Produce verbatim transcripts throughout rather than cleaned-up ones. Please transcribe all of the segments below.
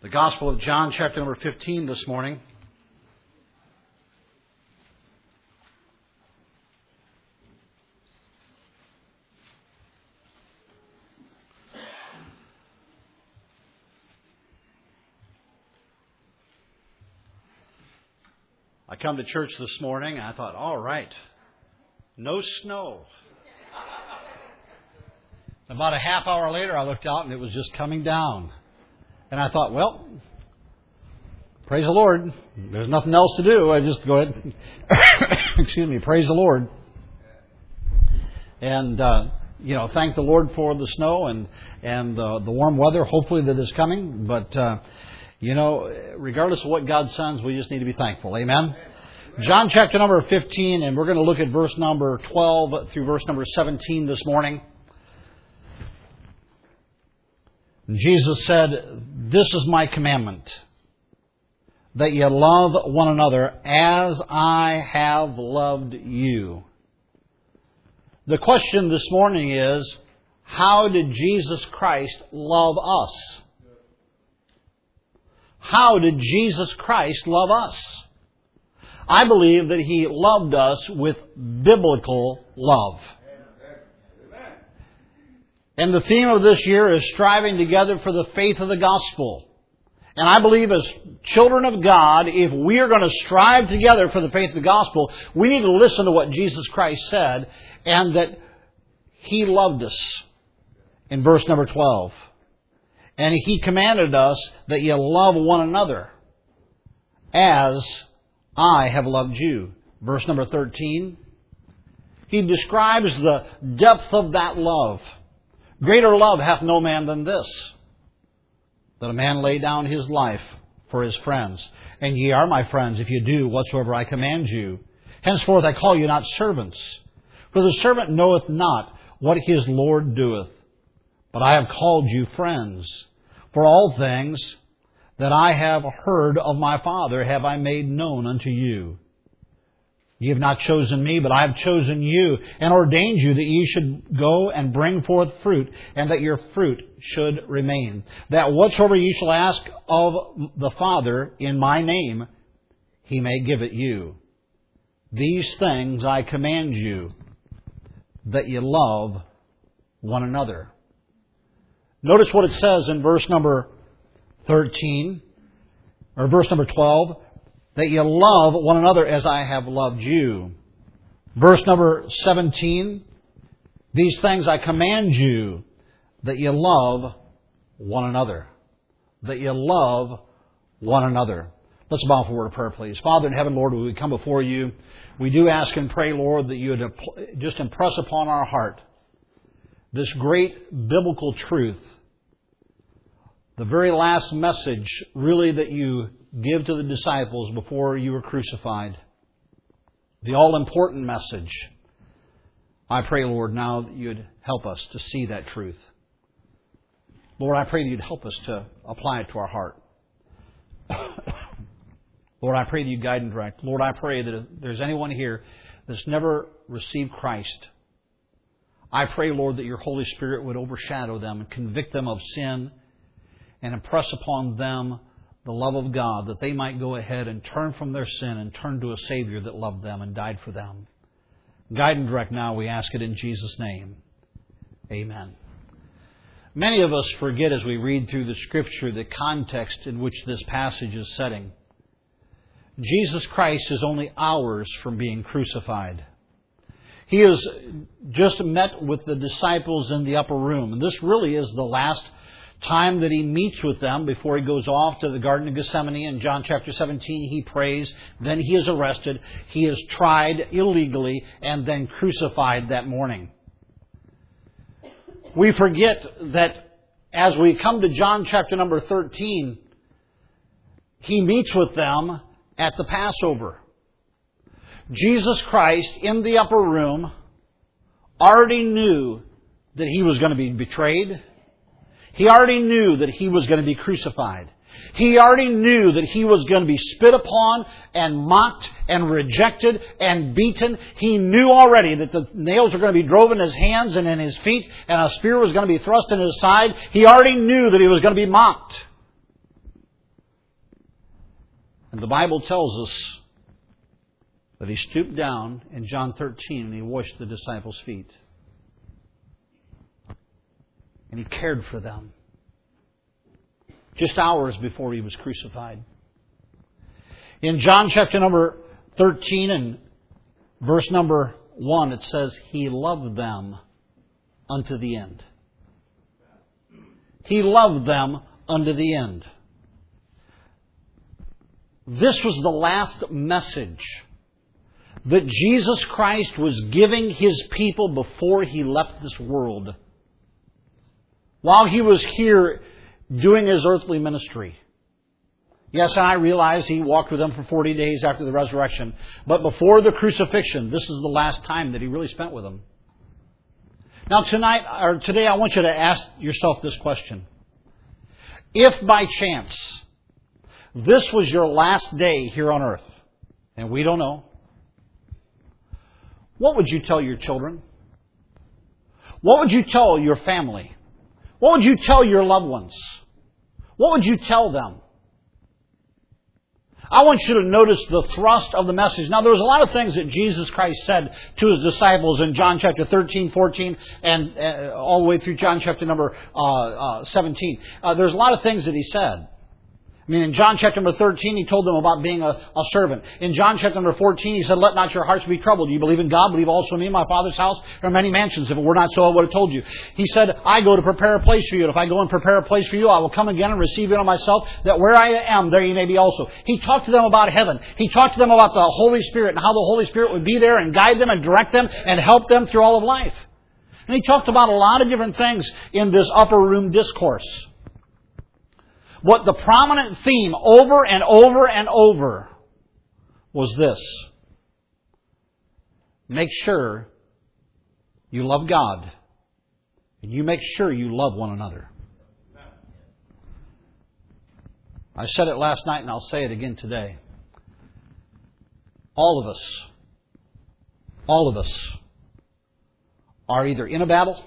The Gospel of John, chapter number fifteen this morning. I come to church this morning and I thought, all right, no snow. About a half hour later I looked out and it was just coming down. And I thought, well, praise the Lord. There's nothing else to do. I just go ahead. Excuse me. Praise the Lord. And, uh, you know, thank the Lord for the snow and, and uh, the warm weather, hopefully, that is coming. But, uh, you know, regardless of what God sends, we just need to be thankful. Amen? John chapter number fifteen, and we're going to look at verse number twelve through verse number seventeen this morning. Jesus said, "This is my commandment, that ye love one another as I have loved you." The question this morning is, how did Jesus Christ love us? How did Jesus Christ love us? I believe that He loved us with biblical love. And the theme of this year is striving together for the faith of the gospel. And I believe as children of God, if we are going to strive together for the faith of the gospel, we need to listen to what Jesus Christ said, and that He loved us in verse number twelve. And He commanded us that ye love one another as I have loved you. Verse number thirteen. He describes the depth of that love. Greater love hath no man than this, that a man lay down his life for his friends. And ye are my friends, if you do whatsoever I command you. Henceforth I call you not servants, for the servant knoweth not what his Lord doeth. But I have called you friends. For all things that I have heard of my Father have I made known unto you. Ye have not chosen me, but I have chosen you, and ordained you that ye should go and bring forth fruit, and that your fruit should remain. That whatsoever ye shall ask of the Father in my name, He may give it you. These things I command you, that ye love one another. Notice what it says in verse number thirteen, or verse number twelve. That ye love one another as I have loved you. Verse number seventeen. These things I command you, that ye love one another. That ye love one another. Let's bow for a word of prayer, please. Father in heaven, Lord, we come before you. We do ask and pray, Lord, that you would just impress upon our heart this great biblical truth. The very last message, really, that you give to the disciples before you were crucified. The all-important message. I pray, Lord, now that you'd help us to see that truth. Lord, I pray that you'd help us to apply it to our heart. Lord, I pray that you guide and direct. Lord, I pray that if there's anyone here that's never received Christ, I pray, Lord, that your Holy Spirit would overshadow them and convict them of sin and impress upon them the love of God, that they might go ahead and turn from their sin and turn to a Savior that loved them and died for them. Guide and direct now, we ask it in Jesus' name. Amen. Many of us forget as we read through the Scripture the context in which this passage is setting. Jesus Christ is only hours from being crucified. He has just met with the disciples in the upper room. And this really is the last time that He meets with them before He goes off to the Garden of Gethsemane. In John chapter seventeen, He prays. Then He is arrested. He is tried illegally and then crucified that morning. We forget that as we come to John chapter number thirteen, He meets with them at the Passover. Jesus Christ, in the upper room, already knew that He was going to be betrayed. He already knew that He was going to be crucified. He already knew that He was going to be spit upon and mocked and rejected and beaten. He knew already that the nails were going to be driven in His hands and in His feet, and a spear was going to be thrust in His side. He already knew that He was going to be mocked. And the Bible tells us that He stooped down in John thirteen and He washed the disciples' feet. And He cared for them. Just hours before He was crucified. In John chapter number thirteen and verse number one, it says, He loved them unto the end. He loved them unto the end. This was the last message that Jesus Christ was giving His people before He left this world. While He was here doing His earthly ministry. Yes, and I realize He walked with them for forty days after the resurrection. But before the crucifixion, this is the last time that He really spent with them. Now tonight, or today, I want you to ask yourself this question. If by chance, this was your last day here on earth, and we don't know, what would you tell your children? What would you tell your family? What would you tell your loved ones? What would you tell them? I want you to notice the thrust of the message. Now, there was a lot of things that Jesus Christ said to His disciples in John chapter thirteen, fourteen, and uh, all the way through John chapter number uh, uh, seventeen. Uh, there's a lot of things that He said. I mean, in John chapter number thirteen, He told them about being a, a servant. In John chapter number fourteen, He said, let not your hearts be troubled. You believe in God, believe also in me. In my Father's house there are many mansions. If it were not so, I would have told you. He said, I go to prepare a place for you. And if I go and prepare a place for you, I will come again and receive you on myself, that where I am, there you may be also. He talked to them about heaven. He talked to them about the Holy Spirit and how the Holy Spirit would be there and guide them and direct them and help them through all of life. And He talked about a lot of different things in this upper room discourse. What the prominent theme over and over and over was this. Make sure you love God. And you make sure you love one another. I said it last night and I'll say it again today. All of us, all of us are either in a battle,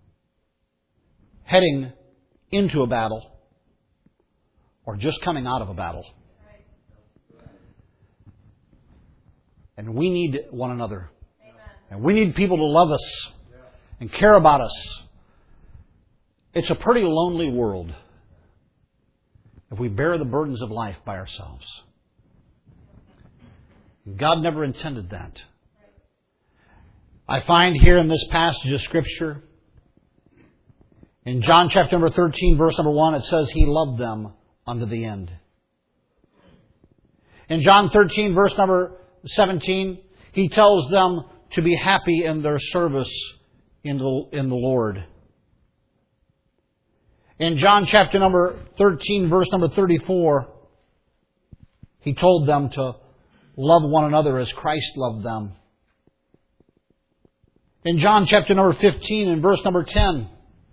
heading into a battle, or just coming out of a battle. And we need one another. Amen. And we need people to love us and care about us. It's a pretty lonely world if we bear the burdens of life by ourselves. God never intended that. I find here in this passage of Scripture, in John chapter number thirteen, verse number one, it says, He loved them unto the end. In John thirteen, verse number seventeen, He tells them to be happy in their service in the, in the Lord. In John chapter number thirteen, verse number thirty-four, He told them to love one another as Christ loved them. In John chapter number fifteen and verse number ten,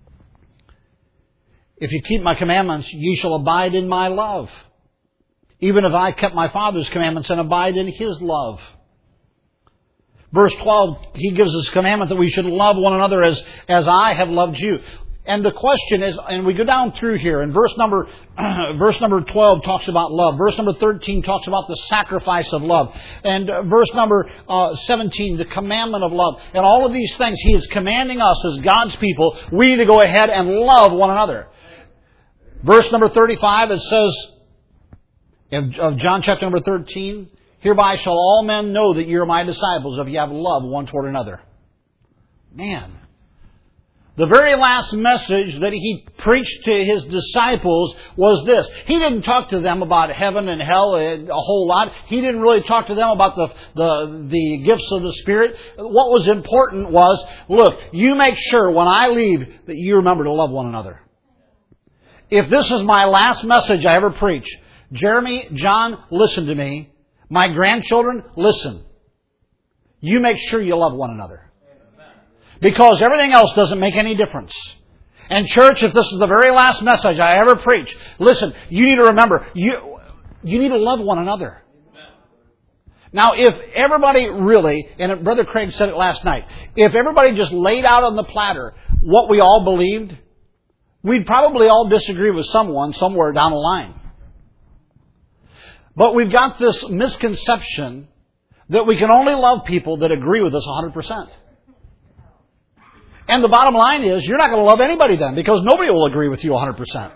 if you keep my commandments, ye shall abide in my love. Even if I kept my Father's commandments and abide in His love. Verse twelve, He gives us a commandment that we should love one another as, as I have loved you. And the question is, and we go down through here, and verse number, verse number twelve talks about love. Verse number thirteen talks about the sacrifice of love. And verse number uh, seventeen, the commandment of love. And all of these things, He is commanding us as God's people, we need to go ahead and love one another. Verse number thirty-five, it says, of John chapter number thirteen, hereby shall all men know that ye are my disciples, if ye have love one toward another. Man. The very last message that He preached to His disciples was this. He didn't talk to them about heaven and hell a whole lot. He didn't really talk to them about the, the, the gifts of the Spirit. What was important was, look, you make sure when I leave that you remember to love one another. If this is my last message I ever preach, Jeremy, John, listen to me. My grandchildren, listen. You make sure you love one another. Because everything else doesn't make any difference. And church, if this is the very last message I ever preach, listen, you need to remember, you, you need to love one another. Now, if everybody really, and Brother Craig said it last night, if everybody just laid out on the platter what we all believed, we'd probably all disagree with someone somewhere down the line. But we've got this misconception that we can only love people that agree with us one hundred percent. And the bottom line is, you're not going to love anybody then, because nobody will agree with you one hundred percent.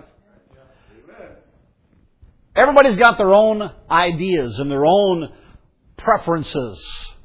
Everybody's got their own ideas and their own preferences.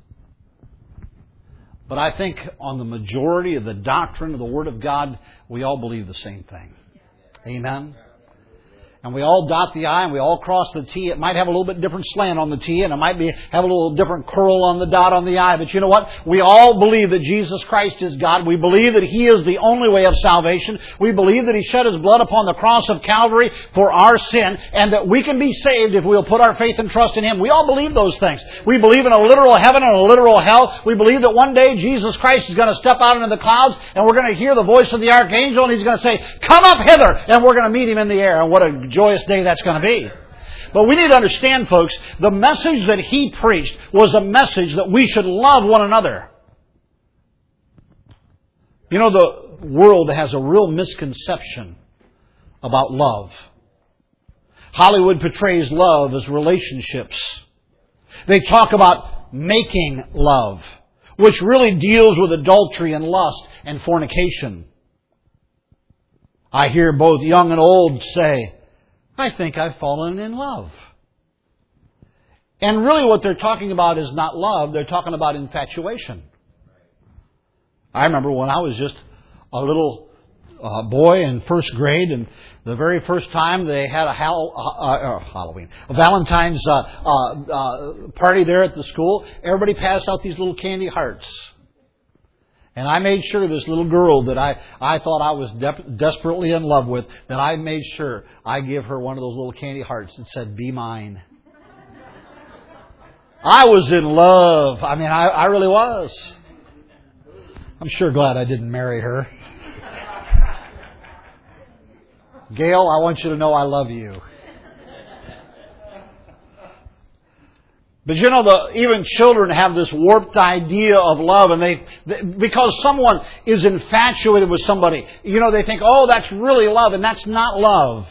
But I think on the majority of the doctrine of the Word of God, we all believe the same thing. Amen? And we all dot the I and we all cross the T. It might have a little bit different slant on the T, and it might be have a little different curl on the dot on the I. But you know what? We all believe that Jesus Christ is God. We believe that He is the only way of salvation. We believe that He shed His blood upon the cross of Calvary for our sin, and that we can be saved if we'll put our faith and trust in Him. We all believe those things. We believe in a literal heaven and a literal hell. We believe that one day Jesus Christ is going to step out into the clouds, and we're going to hear the voice of the archangel, and He's going to say, "Come up hither," and we're going to meet Him in the air. And what a joyous day that's going to be. But we need to understand, folks, the message that He preached was a message that we should love one another. You know, the world has a real misconception about love. Hollywood portrays love as relationships. They talk about making love, which really deals with adultery and lust and fornication. I hear both young and old say, "I think I've fallen in love." And really what they're talking about is not love. They're talking about infatuation. I remember when I was just a little uh, boy in first grade, and the very first time they had a Hall, uh, uh, Halloween, a Valentine's uh, uh, uh, party there at the school, everybody passed out these little candy hearts. And I made sure this little girl that I, I thought I was de- desperately in love with, that I made sure I give her one of those little candy hearts that said, "Be mine." I was in love. I mean, I, I really was. I'm sure glad I didn't marry her. Gail, I want you to know I love you. But you know, the, even children have this warped idea of love, and they, they, because someone is infatuated with somebody, you know, they think, "Oh, that's really love," and that's not love.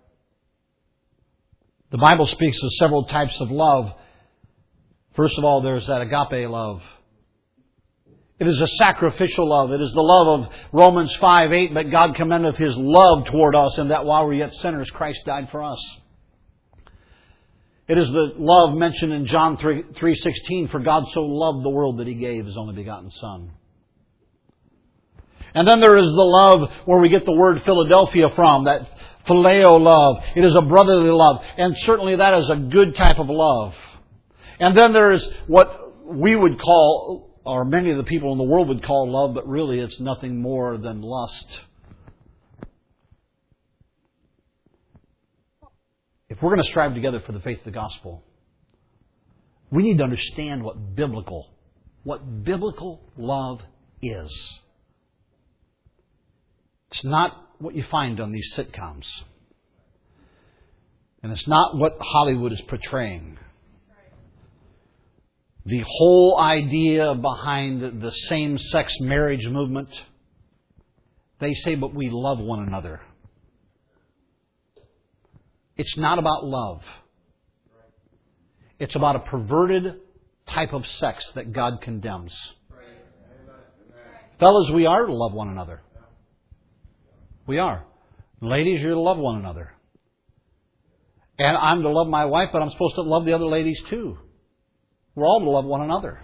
The Bible speaks of several types of love. First of all, there's that agape love. It is a sacrificial love. It is the love of Romans five eight, "But God commendeth His love toward us, in that while we were yet sinners, Christ died for us." It is the love mentioned in John three sixteen, "For God so loved the world that He gave His only begotten Son." And then there is the love where we get the word Philadelphia from, that phileo love. It is a brotherly love. And certainly that is a good type of love. And then there is what we would call, or many of the people in the world would call love, but really it's nothing more than lust. If we're going to strive together for the faith of the gospel, we need to understand what biblical, what biblical love is. It's not what you find on these sitcoms. And it's not what Hollywood is portraying. The whole idea behind the same-sex marriage movement, they say, "But we love one another." It's not about love. It's about a perverted type of sex that God condemns. Fellas, we are to love one another. We are. Ladies, you're to love one another. And I'm to love my wife, but I'm supposed to love the other ladies too. We're all to love one another.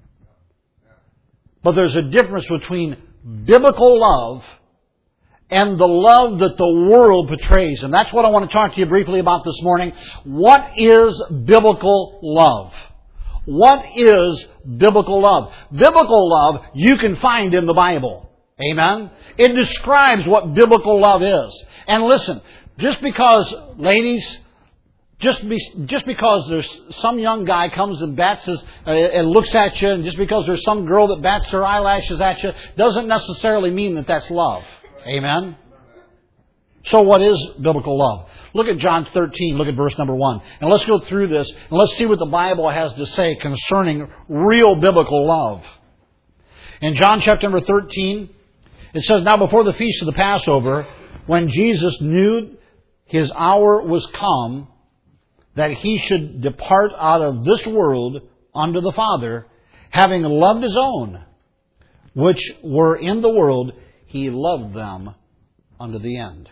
But there's a difference between biblical love and the love that the world portrays. And that's what I want to talk to you briefly about this morning. What is biblical love? What is biblical love? Biblical love you can find in the Bible. Amen? It describes what biblical love is. And listen, just because, ladies, just be, just because there's some young guy comes and bats his, uh, and looks at you, and just because there's some girl that bats her eyelashes at you, doesn't necessarily mean that that's love. Amen? So what is biblical love? Look at John thirteen, look at verse number one. And let's go through this, and let's see what the Bible has to say concerning real biblical love. In John chapter number thirteen, it says, "Now before the feast of the Passover, when Jesus knew His hour was come, that He should depart out of this world unto the Father, having loved His own, which were in the world, He loved them unto the end.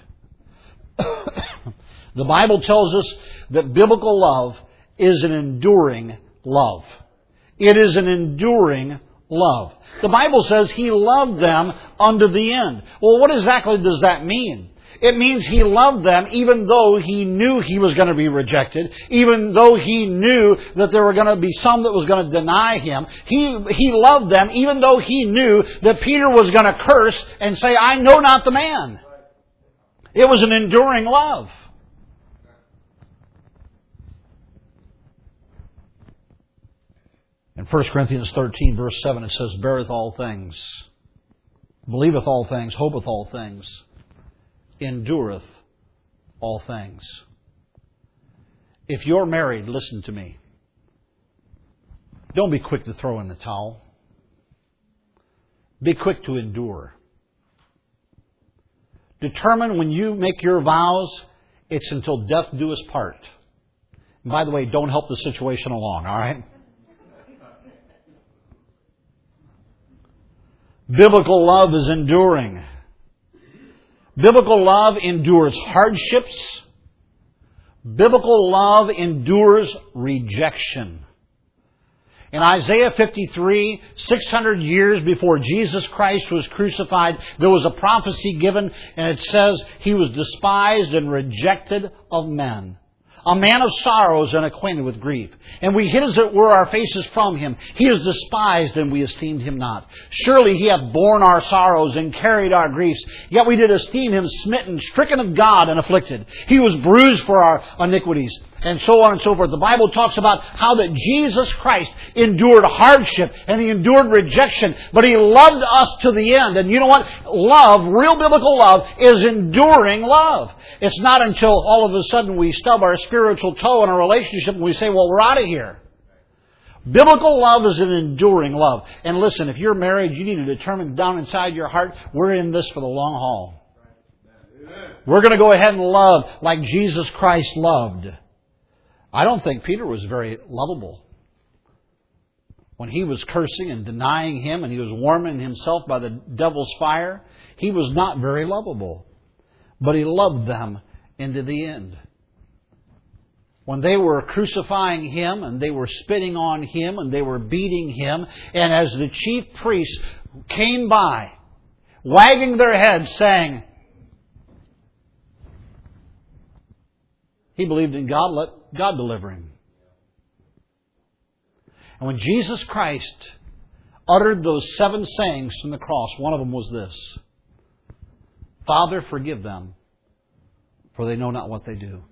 The Bible tells us that biblical love is an enduring love. It is an enduring love. The Bible says He loved them unto the end. Well, what exactly does that mean? It means He loved them even though He knew He was going to be rejected, even though He knew that there were going to be some that was going to deny Him. He, he loved them even though He knew that Peter was going to curse and say, I know not the man. It was an enduring love. In First Corinthians thirteen, verse seven, it says, beareth all things, believeth all things, hopeth all things, endureth all things. If you're married, listen to me. Don't be quick to throw in the towel. Be quick to endure. Determine when you make your vows, it's until death do us part. And by the way, don't help the situation along, all right? Biblical love is enduring. Biblical love endures hardships. Biblical love endures rejection. In Isaiah fifty-three, six hundred years before Jesus Christ was crucified, there was a prophecy given, and it says, He was despised and rejected of men, a man of sorrows and acquainted with grief. And we hid as it were our faces from Him. He is despised, and we esteemed Him not. Surely He hath borne our sorrows and carried our griefs. Yet we did esteem Him smitten, stricken of God, and afflicted. He was bruised for our iniquities. And so on and so forth. The Bible talks about how that Jesus Christ endured hardship and He endured rejection, but He loved us to the end. And you know what? Love, real biblical love, is enduring love. It's not until all of a sudden we stub our spiritual toe in a relationship and we say, well, we're out of here. Biblical love is an enduring love. And listen, if you're married, you need to determine down inside your heart, we're in this for the long haul. We're going to go ahead and love like Jesus Christ loved. I don't think Peter was very lovable. When he was cursing and denying Him and he was warming himself by the devil's fire, he was not very lovable. But he loved them into the end. When they were crucifying Him and they were spitting on Him and they were beating Him, and as the chief priests came by, wagging their heads saying, he believed in God, let God deliver him. And when Jesus Christ uttered those seven sayings from the cross, one of them was this: Father, forgive them, for they know not what they do.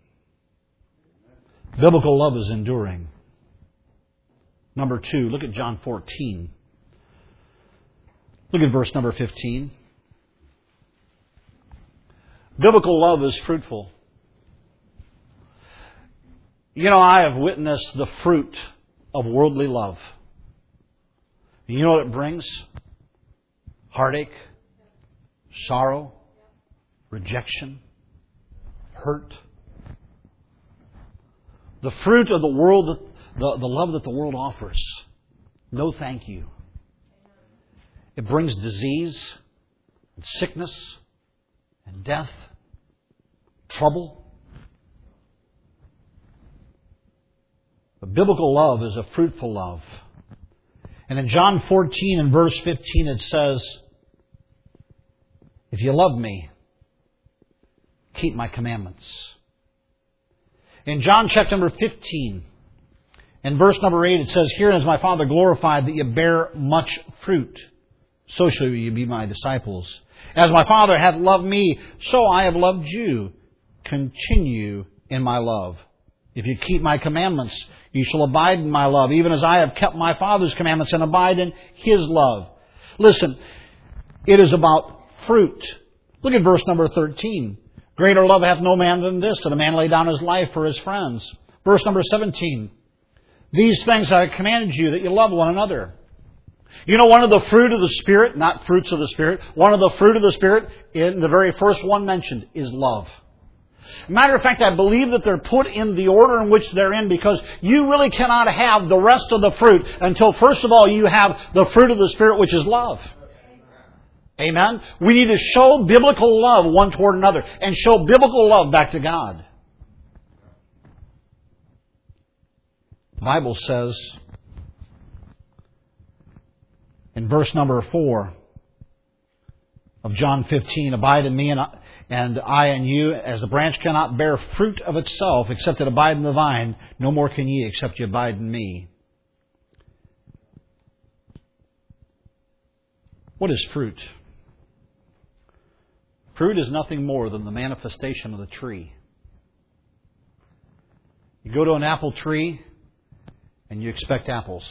Biblical love is enduring. Number two, look at John fourteen. Look at verse number fifteen. Biblical love is fruitful. You know, I have witnessed the fruit of worldly love. You know what it brings? Heartache, sorrow, rejection, hurt. The fruit of the world, the, the love that the world offers. No thank you. It brings disease, and sickness, and death, trouble. But biblical love is a fruitful love. And in John fourteen and verse fifteen it says, if you love me, keep my commandments. In John chapter number fifteen and verse number eight it says, herein is my Father glorified, that you bear much fruit. So shall you be my disciples. As my Father hath loved me, so I have loved you. Continue in my love. If you keep my commandments, you shall abide in my love, even as I have kept my Father's commandments and abide in His love. Listen, it is about fruit. Look at verse number thirteen. Greater love hath no man than this, that a man lay down his life for his friends. Verse number seventeen. These things I have commanded you, that you love one another. You know, one of the fruit of the Spirit, not fruits of the Spirit, one of the fruit of the Spirit, in the very first one mentioned, is love. Matter of fact, I believe that they're put in the order in which they're in because you really cannot have the rest of the fruit until, first of all, you have the fruit of the Spirit, which is love. Amen? We need to show biblical love one toward another and show biblical love back to God. The Bible says in verse number four of John fifteen, abide in me and I, and I in you, as the branch cannot bear fruit of itself except it abide in the vine, no more can ye except ye abide in me. What is fruit? Fruit is nothing more than the manifestation of the tree. You go to an apple tree and you expect apples.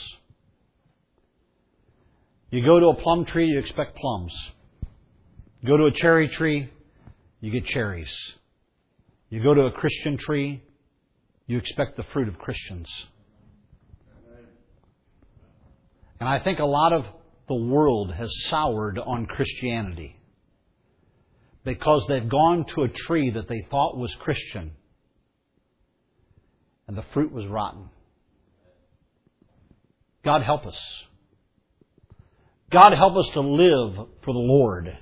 You go to a plum tree, you expect plums. You go to a cherry tree, you get cherries. You go to a Christian tree, you expect the fruit of Christians. And I think a lot of the world has soured on Christianity because they've gone to a tree that they thought was Christian and the fruit was rotten. God help us. God help us to live for the Lord.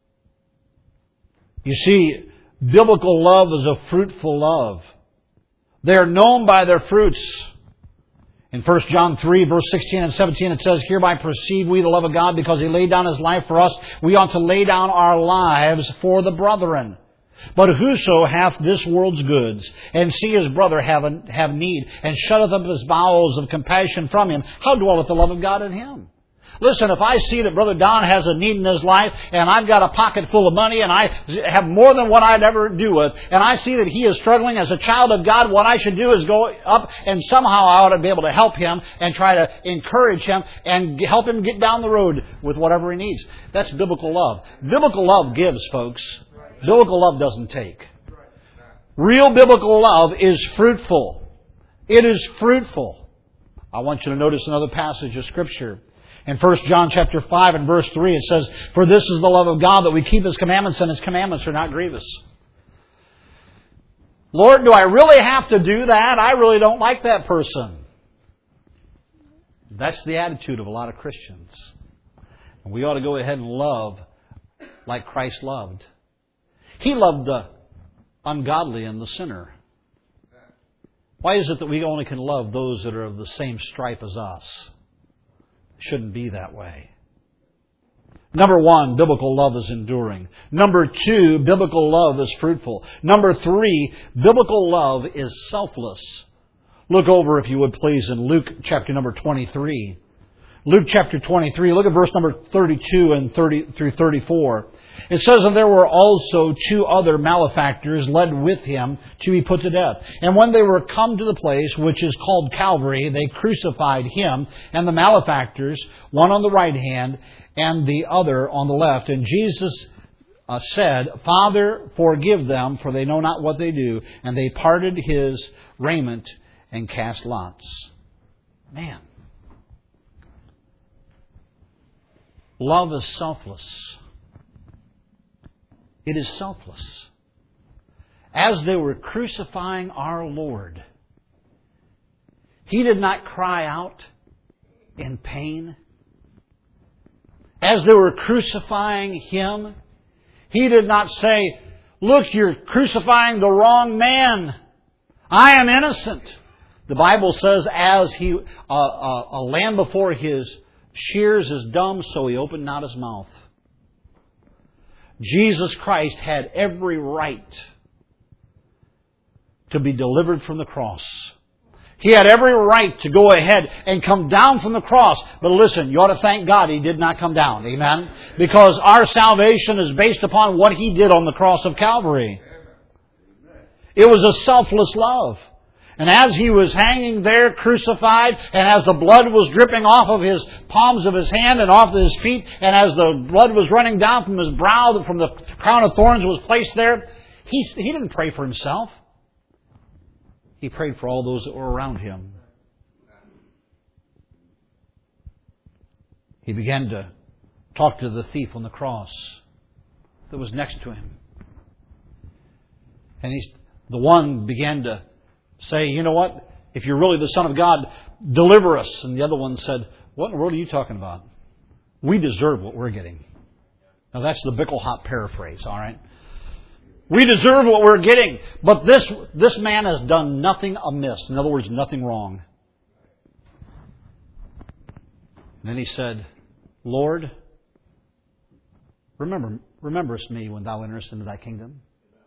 You see, biblical love is a fruitful love. They are known by their fruits. In First John three, verse sixteen and seventeen, it says, hereby perceive we the love of God because He laid down His life for us. We ought to lay down our lives for the brethren. But whoso hath this world's goods, and see his brother have, a, have need, and shutteth up his bowels of compassion from him, how dwelleth the love of God in him? Listen, if I see that Brother Don has a need in his life, and I've got a pocket full of money, and I have more than what I'd ever do with, and I see that he is struggling as a child of God, what I should do is go up, and somehow I ought to be able to help him, and try to encourage him, and help him get down the road with whatever he needs. That's biblical love. Biblical love gives, folks. Biblical love doesn't take. Real biblical love is fruitful. It is fruitful. I want you to notice another passage of Scripture. In First John chapter five and verse three, it says, for this is the love of God, that we keep His commandments, and His commandments are not grievous. Lord, do I really have to do that? I really don't like that person. That's the attitude of a lot of Christians. And we ought to go ahead and love like Christ loved. He loved the ungodly and the sinner. Why is it that we only can love those that are of the same stripe as us? It shouldn't be that way. Number one, biblical love is enduring. Number two, biblical love is fruitful. Number three, biblical love is selfless. Look over, if you would please, in Luke chapter number twenty-three. Luke chapter twenty-three, look at verse number thirty-two and thirty through thirty-four. It says, and there were also two other malefactors led with him to be put to death. And when they were come to the place which is called Calvary, they crucified him and the malefactors, one on the right hand and the other on the left. And Jesus uh, said, Father, forgive them, for they know not what they do. And they parted his raiment and cast lots. Man. Love is selfless. It is selfless. As they were crucifying our Lord, He did not cry out in pain. As they were crucifying Him, He did not say, look, you're crucifying the wrong man. I am innocent. The Bible says, as he uh, uh, a lamb before his shears is dumb, so he opened not his mouth. Jesus Christ had every right to be delivered from the cross. He had every right to go ahead and come down from the cross. But listen, you ought to thank God He did not come down. Amen? Because our salvation is based upon what He did on the cross of Calvary. It was a selfless love. And as He was hanging there crucified, and as the blood was dripping off of His palms of His hand and off of His feet, and as the blood was running down from His brow, from the crown of thorns was placed there, He, he didn't pray for Himself. He prayed for all those that were around Him. He began to talk to the thief on the cross that was next to Him. And he, The one began to say, you know what? If you're really the Son of God, deliver us. And the other one said, what in the world are you talking about? We deserve what we're getting. Now that's the Bickelhop paraphrase, all right? We deserve what we're getting. But this, this man has done nothing amiss. In other words, nothing wrong. And then he said, Lord, remember, rememberest me when thou enterest into thy kingdom.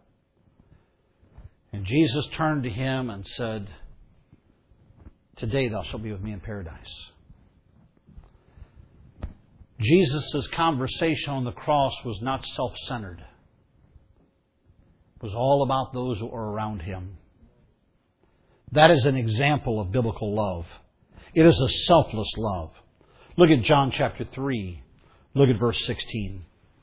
And Jesus turned to him and said, today thou shalt be with me in paradise. Jesus' conversation on the cross was not self-centered. It was all about those who were around him. That is an example of biblical love. It is a selfless love. Look at John chapter three. Look at verse sixteen.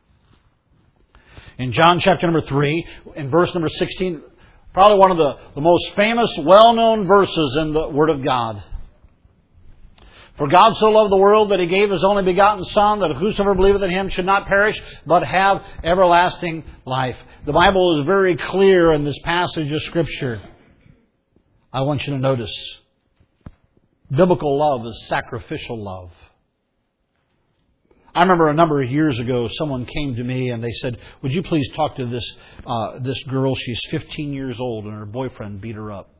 In John chapter number three, in verse number sixteen, probably one of the, the most famous, well-known verses in the Word of God. For God so loved the world that He gave His only begotten Son, that whosoever believeth in Him should not perish, but have everlasting life. The Bible is very clear in this passage of Scripture. I want you to notice, biblical love is sacrificial love. I remember a number of years ago, someone came to me and they said, would you please talk to this uh, this girl? She's fifteen years old and her boyfriend beat her up.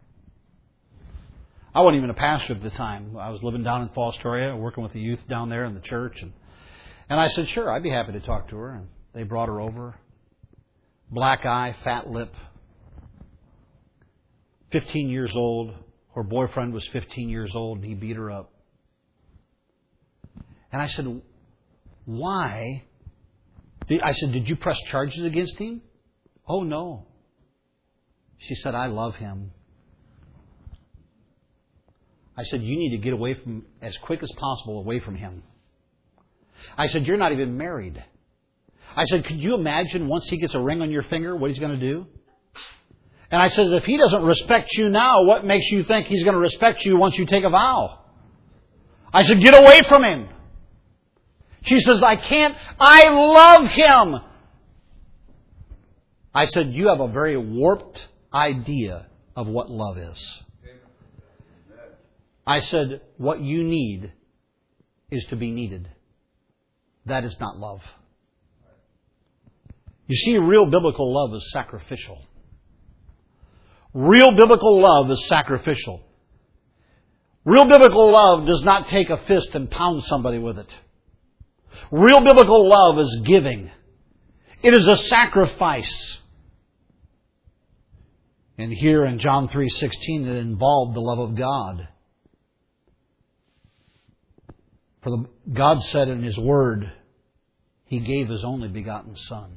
I wasn't even a pastor at the time. I was living down in Fostoria, working with the youth down there in the church. And, and I said, sure, I'd be happy to talk to her. And they brought her over. Black eye, fat lip. fifteen years old. Her boyfriend was fifteen years old and he beat her up. And I said, why? I said, did you press charges against him? Oh, no. She said, I love him. I said, you need to get away from, as quick as possible, away from him. I said, you're not even married. I said, could you imagine once he gets a ring on your finger, what he's going to do? And I said, if he doesn't respect you now, what makes you think he's going to respect you once you take a vow? I said, get away from him. She says, I can't. I love him. I said, you have a very warped idea of what love is. I said, what you need is to be needed. That is not love. You see, real biblical love is sacrificial. Real biblical love is sacrificial. Real biblical love does not take a fist and pound somebody with it. Real biblical love is giving. It is a sacrifice. And here in John three sixteen, it involved the love of God. For the, God said in His Word, He gave His only begotten Son.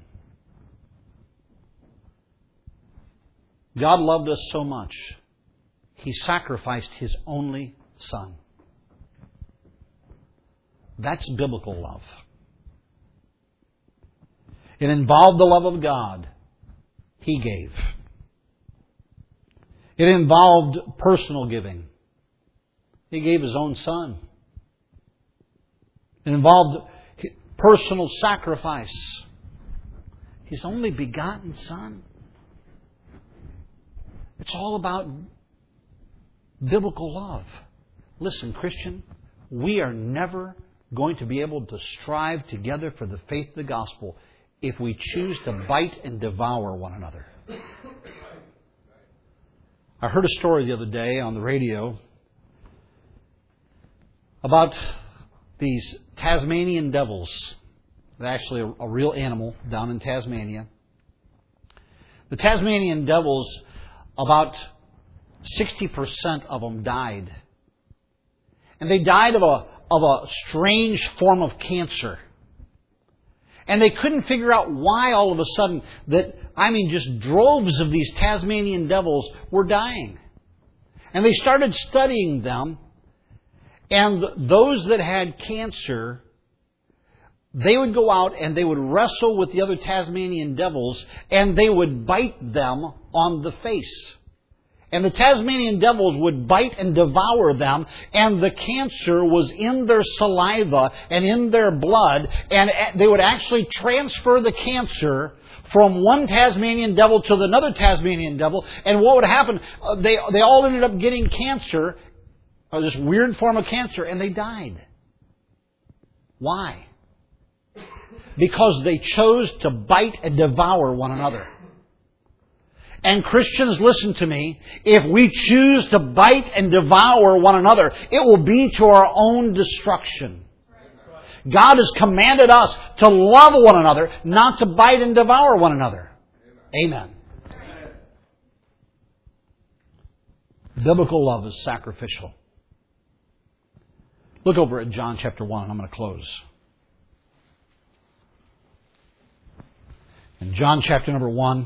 God loved us so much, He sacrificed His only Son. That's biblical love. It involved the love of God. He gave. It involved personal giving. He gave His own Son. It involved personal sacrifice. His only begotten Son. It's all about biblical love. Listen, Christian, we are never going to be able to strive together for the faith of the gospel if we choose to bite and devour one another. I heard a story the other day on the radio about these Tasmanian devils. They're actually a, a real animal down in Tasmania. The Tasmanian devils, about sixty percent of them died. And they died of a of a strange form of cancer. And they couldn't figure out why all of a sudden that, I mean, just droves of these Tasmanian devils were dying. And they started studying them. And those that had cancer, they would go out and they would wrestle with the other Tasmanian devils and they would bite them on the face. And the Tasmanian devils would bite and devour them, and the cancer was in their saliva and in their blood, and they would actually transfer the cancer from one Tasmanian devil to another Tasmanian devil, and what would happen, uh, they, they all ended up getting cancer, or this weird form of cancer, and they died. Why? Because they chose to bite and devour one another. And Christians, listen to me, if we choose to bite and devour one another, it will be to our own destruction. God has commanded us to love one another, not to bite and devour one another. Amen. Amen. Biblical love is sacrificial. Look over at John chapter one, and I'm going to close. In John chapter number one,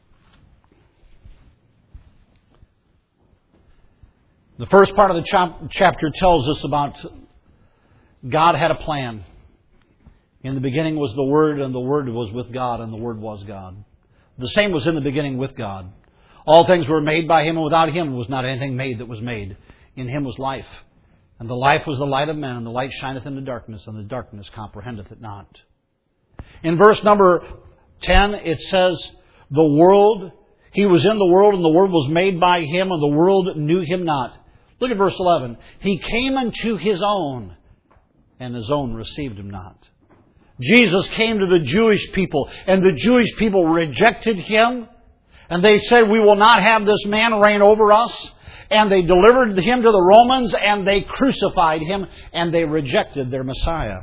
the first part of the chap- chapter tells us about God had a plan. In the beginning was the Word, and the Word was with God, and the Word was God. The same was in the beginning with God. All things were made by Him, and without Him was not anything made that was made. In Him was life. And the life was the light of men, and the light shineth in the darkness, and the darkness comprehendeth it not. In verse number ten, it says, the world, He was in the world, and the world was made by Him, and the world knew Him not. Look at verse eleven. He came unto His own, and His own received Him not. Jesus came to the Jewish people, and the Jewish people rejected Him, and they said, we will not have this man reign over us. And they delivered Him to the Romans, and they crucified Him, and they rejected their Messiah.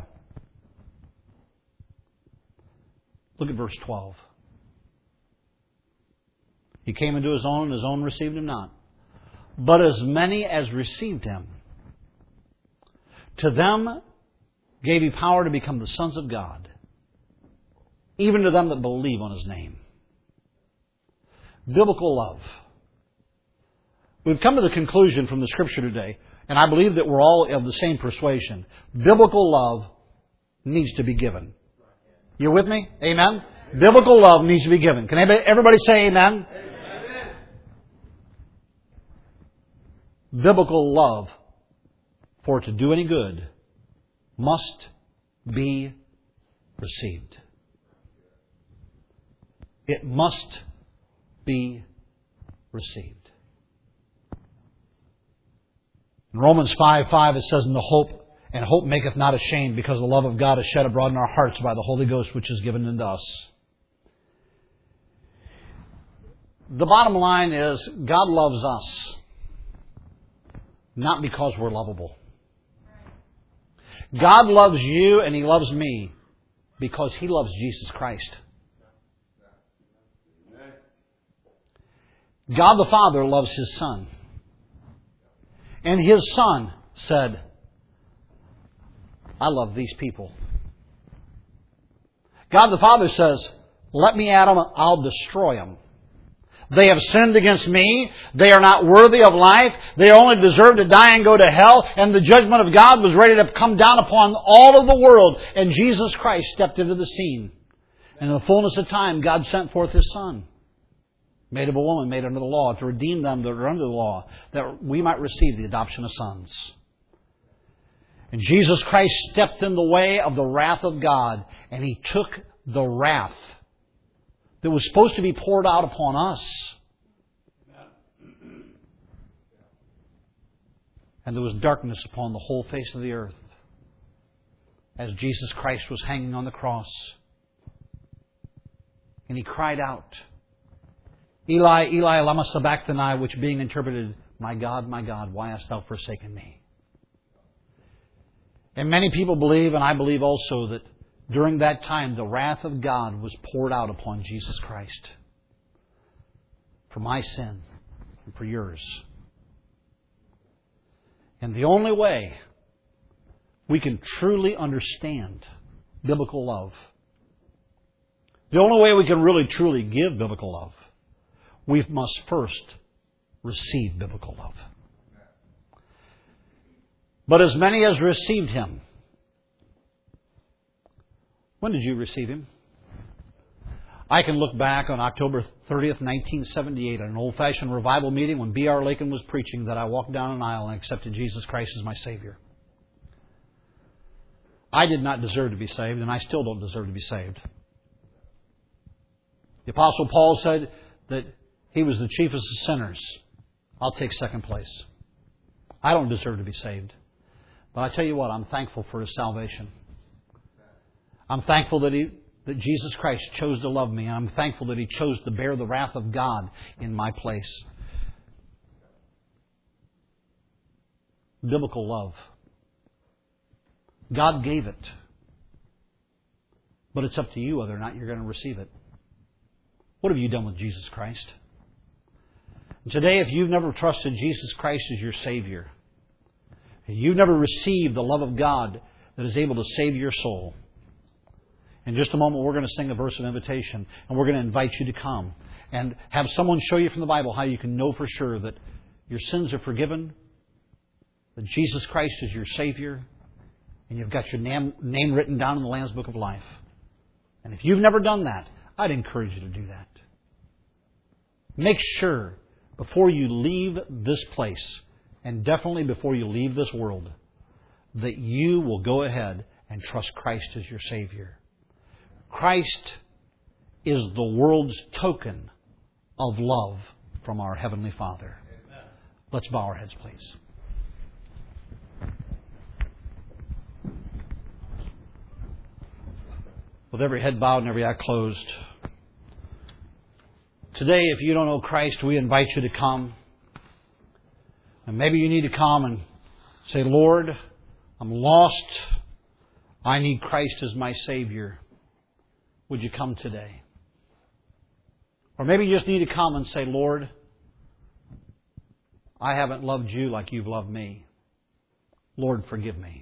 Look at verse twelve. He came into His own, and His own received Him not. But as many as received Him, to them gave He power to become the sons of God, even to them that believe on His name. Biblical love. We've come to the conclusion from the Scripture today, and I believe that we're all of the same persuasion. Biblical love needs to be given. You with me? Amen? Biblical love needs to be given. Can everybody say amen? Amen. Biblical love, for it to do any good, must be received. It must be received. In Romans five five it says, "In the hope, and hope maketh not ashamed, because the love of God is shed abroad in our hearts by the Holy Ghost, which is given unto us." The bottom line is, God loves us, not because we're lovable. God loves you and He loves me because He loves Jesus Christ. God the Father loves His Son. And His Son said, I love these people. God the Father says, let me at them, I'll destroy them. They have sinned against me. They are not worthy of life. They only deserve to die and go to hell. And the judgment of God was ready to come down upon all of the world. And Jesus Christ stepped into the scene. And in the fullness of time, God sent forth His Son, made of a woman, made under the law, to redeem them that are under the law, that we might receive the adoption of sons. And Jesus Christ stepped in the way of the wrath of God, and He took the wrath that was supposed to be poured out upon us. And there was darkness upon the whole face of the earth as Jesus Christ was hanging on the cross. And He cried out, Eli, Eli, lama sabachthani, which being interpreted, my God, my God, why hast Thou forsaken me? And many people believe, and I believe also, that during that time the wrath of God was poured out upon Jesus Christ for my sin and for yours. And the only way we can truly understand biblical love, the only way we can really truly give biblical love, we must first receive biblical love. But as many as received Him. When did you receive Him? I can look back on October thirtieth, nineteen seventy-eight, at an old-fashioned revival meeting when B R Lakin was preaching, that I walked down an aisle and accepted Jesus Christ as my Savior. I did not deserve to be saved, and I still don't deserve to be saved. The Apostle Paul said that he was the chiefest of sinners. I'll take second place. I don't deserve to be saved. But I tell you what, I'm thankful for His salvation. I'm thankful that He, that Jesus Christ chose to love me. And I'm thankful that He chose to bear the wrath of God in my place. Biblical love. God gave it. But it's up to you whether or not you're going to receive it. What have you done with Jesus Christ? And today, if you've never trusted Jesus Christ as your Savior, you've never received the love of God that is able to save your soul, in just a moment we're going to sing a verse of invitation, and we're going to invite you to come and have someone show you from the Bible how you can know for sure that your sins are forgiven, that Jesus Christ is your Savior, and you've got your name, name written down in the Lamb's Book of Life. And if you've never done that, I'd encourage you to do that. Make sure before you leave this place, and definitely before you leave this world, that you will go ahead and trust Christ as your Savior. Christ is the world's token of love from our Heavenly Father. Amen. Let's bow our heads, please. With every head bowed and every eye closed, today, if you don't know Christ, we invite you to come. And maybe you need to come and say, Lord, I'm lost. I need Christ as my Savior. Would you come today? Or maybe you just need to come and say, Lord, I haven't loved you like you've loved me. Lord, forgive me.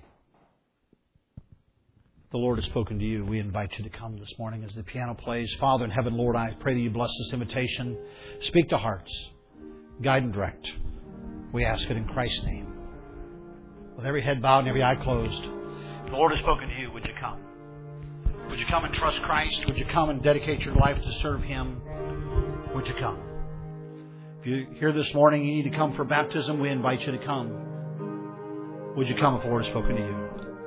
If the Lord has spoken to you, we invite you to come this morning as the piano plays. Father in heaven, Lord, I pray that you bless this invitation. Speak to hearts. Guide and direct. We ask it in Christ's name. With every head bowed and every eye closed, if the Lord has spoken to you, would you come? Would you come and trust Christ? Would you come and dedicate your life to serve Him? Would you come? If you're here this morning, you need to come for baptism, we invite you to come. Would you come if the Lord has spoken to you?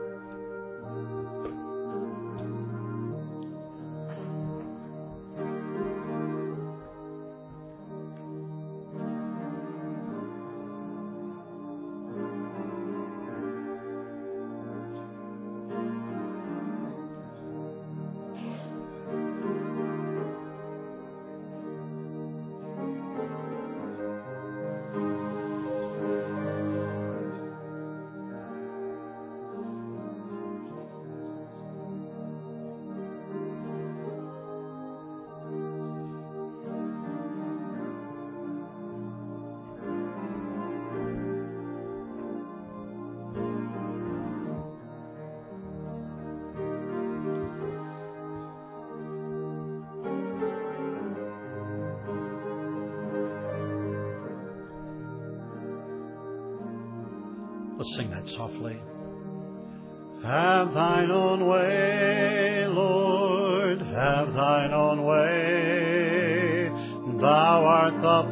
Let's sing that softly. Have thine own way, Lord, have thine own way. Thou art the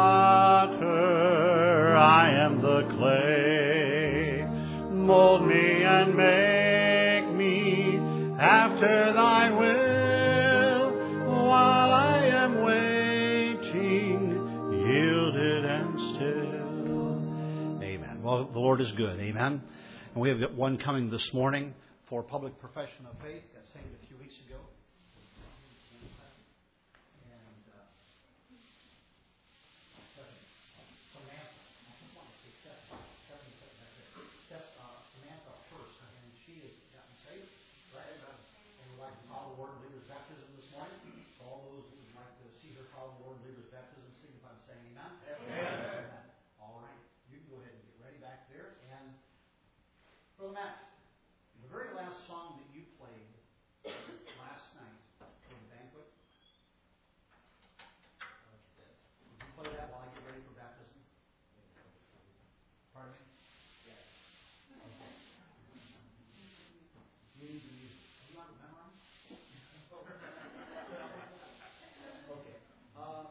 potter, I am the clay. Mold me and make me after thy will, while I am waiting, yielded and still. Well, the Lord is good. Amen. And we have got one coming this morning for public profession of faith. Got saved a few weeks ago. And uh, Samantha, I just want to say Steph, Steph, uh, Samantha first, and she has gotten saved, right? And we'd like to follow the Lord in believer's baptism this morning. So all those who would like to see her follow the Lord in believer's baptism, signify by saying amen. Amen. Amen. All right. You can go ahead and get ready back there. And Brother Matt, the very last song that you played last night for the banquet, would you play that while I get ready for baptism? Pardon me? Yes. Okay. You need to use, do you want to memorize? Okay. Um,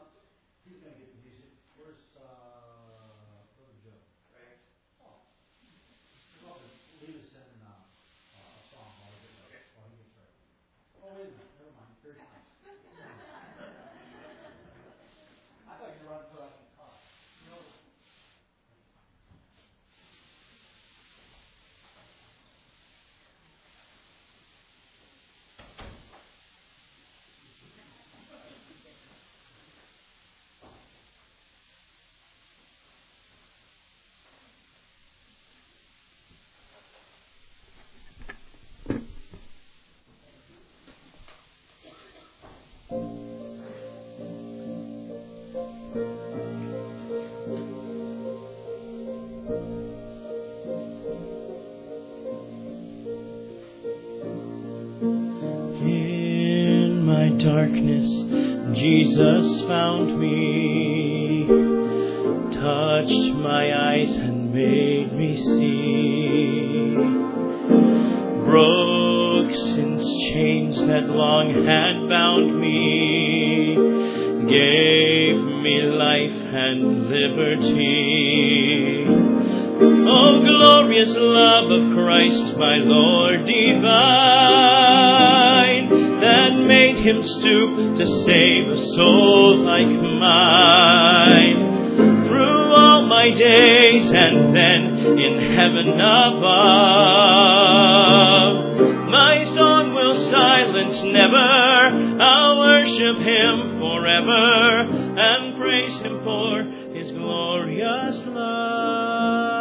darkness, Jesus found me, touched my eyes and made me see, broke sin's chains that long had bound me, gave me life and liberty. Oh, glorious love of Christ, my Lord divine, that made him stoop to save a soul like mine. Through all my days and then in heaven above, my song will silence never. I'll worship him forever and praise him for his glorious love.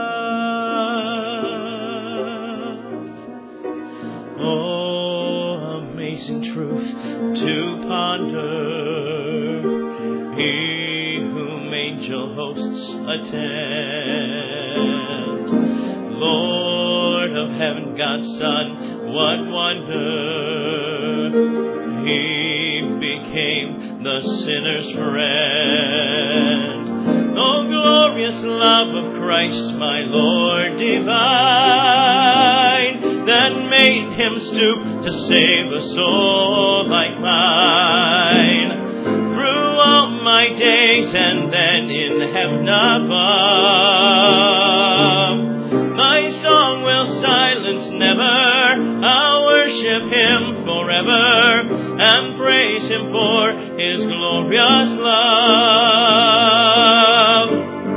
Oh, amazing truth to ponder, he whom angel hosts attend. Lord of heaven, God's Son, what wonder, he became the sinner's friend. Oh, glorious love of Christ, my Lord divine, that made him stoop to save a soul like mine. Through all my days and then in heaven above, my song will silence never. I'll worship him forever and praise him for his glorious love.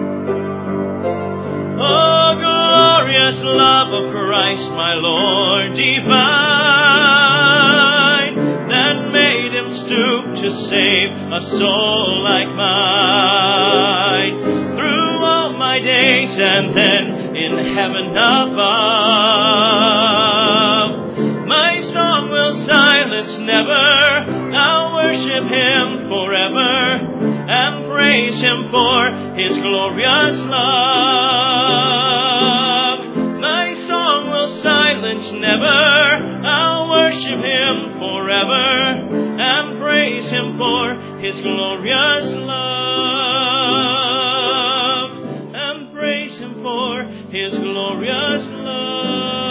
Oh, glorious love of Christ, my Lord divine, that made him stoop to save a soul like mine. Through all my days and then in heaven above, my song will silence never. I'll worship him forever and praise him for his glorious love. My song will silence never. I'll worship him forever and praise him for his glorious love, and praise him for his glorious love.